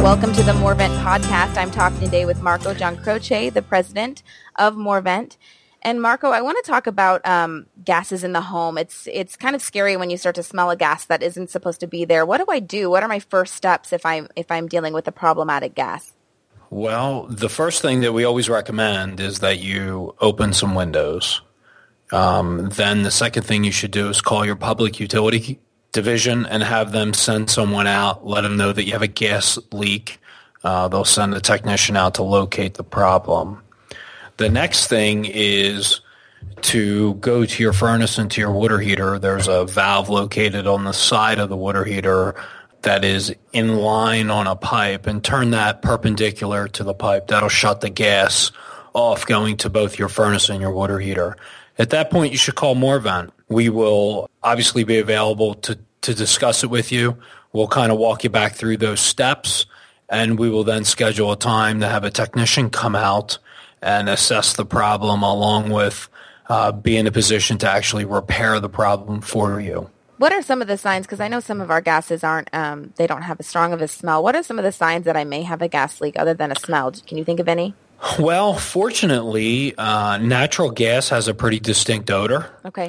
Welcome to the Morvent podcast. I'm talking today with Marco Giancroce, the president of Morvent. And Marco, I want to talk about gases in the home. It's kind of scary when you start to smell a gas that isn't supposed to be there. What do I do? What are my first steps if I'm dealing with a problematic gas? Well, the first thing that we always recommend is that you open some windows. Then the second thing you should do is call your public utility division and have them send someone out, let them know that you have a gas leak. They'll send a technician out to locate the problem. The next thing is to go to your furnace and to your water heater. There's a valve located on the side of the water heater that is in line on a pipe, and turn that perpendicular to the pipe. That'll shut the gas off going to both your furnace and your water heater. At that point, you should call Morvent. We will obviously be available to discuss it with you. We'll kind of walk you back through those steps, and we will then schedule a time to have a technician come out and assess the problem, along with be in a position to actually repair the problem for you. What are some of the signs? Because I know some of our gases aren't, they don't have as strong of a smell. What are some of the signs that I may have a gas leak other than a smell? Can you think of any? Well, fortunately, natural gas has a pretty distinct odor. Okay.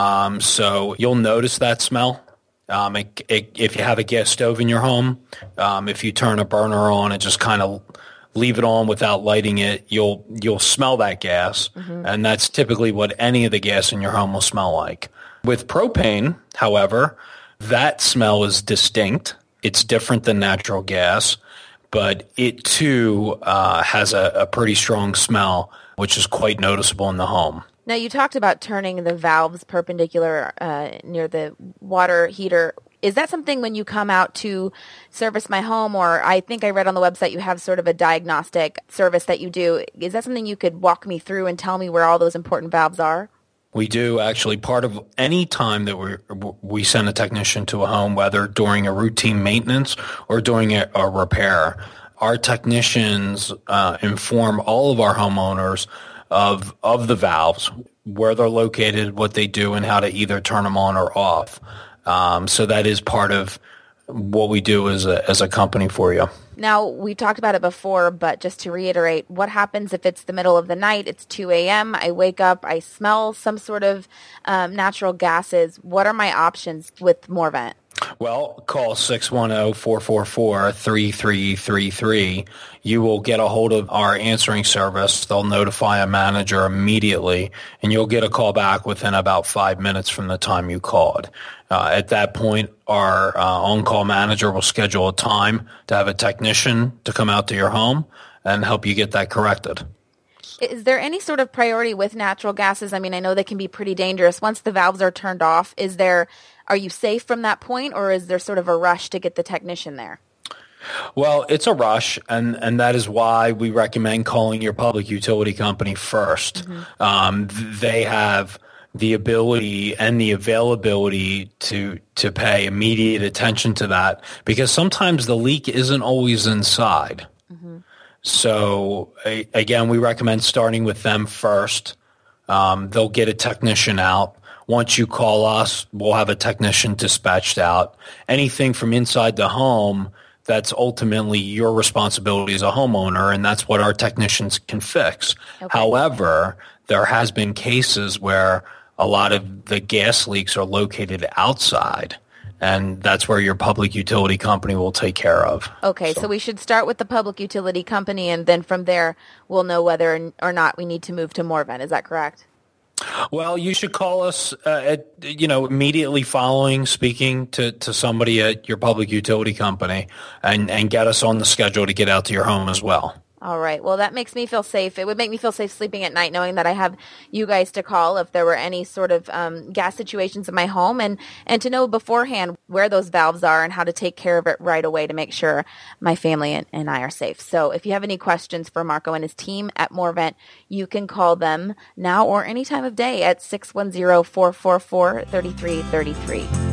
So you'll notice that smell. If you have a gas stove in your home, if you turn a burner on and just kind of leave it on without lighting it, you'll smell that gas. Mm-hmm. And that's typically what any of the gas in your home will smell like. With propane, however, that smell is distinct. It's different than natural gas, but it too has a pretty strong smell, which is quite noticeable in the home. Now, you talked about turning the valves perpendicular near the water heater. Is that something when you come out to service my home, or I think I read on the website you have sort of a diagnostic service that you do. Is that something you could walk me through and tell me where all those important valves are? We do. Actually, part of any time that we send a technician to a home, whether during a routine maintenance or during a repair, our technicians inform all of our homeowners of the valves, where they're located, what they do, and how to either turn them on or off. So that is part of what we do as a company for you. Now, we talked about it before, but just to reiterate, what happens if it's the middle of the night, it's 2 a.m., I wake up, I smell some sort of natural gases. What are my options with Morvent? Well, call 610-444-3333. You will get a hold of our answering service. They'll notify a manager immediately, and you'll get a call back within about 5 minutes from the time you called. At that point, our on-call manager will schedule a time to have a technician to come out to your home and help you get that corrected. Is there any sort of priority with natural gases? I mean, I know they can be pretty dangerous. Once the valves are turned off, are you safe from that point, or is there sort of a rush to get the technician there? Well, it's a rush, and that is why we recommend calling your public utility company first. Mm-hmm. They have the ability and the availability to pay immediate attention to that, because sometimes the leak isn't always inside. Mm-hmm. So, again, we recommend starting with them first. They'll get a technician out. Once you call us, we'll have a technician dispatched out. Anything from inside the home, that's ultimately your responsibility as a homeowner, and that's what our technicians can fix. Okay. However, there has been cases where a lot of the gas leaks are located outside, and that's where your public utility company will take care of. Okay, so we should start with the public utility company, and then from there we'll know whether or not we need to move to Morvent. Is that correct? Well, you should call us immediately following speaking to somebody at your public utility company and get us on the schedule to get out to your home as well. All right. Well, that makes me feel safe. It would make me feel safe sleeping at night knowing that I have you guys to call if there were any sort of gas situations in my home, and to know beforehand where those valves are and how to take care of it right away to make sure my family and I are safe. So if you have any questions for Marco and his team at Morvent, you can call them now or any time of day at 610-444-3333.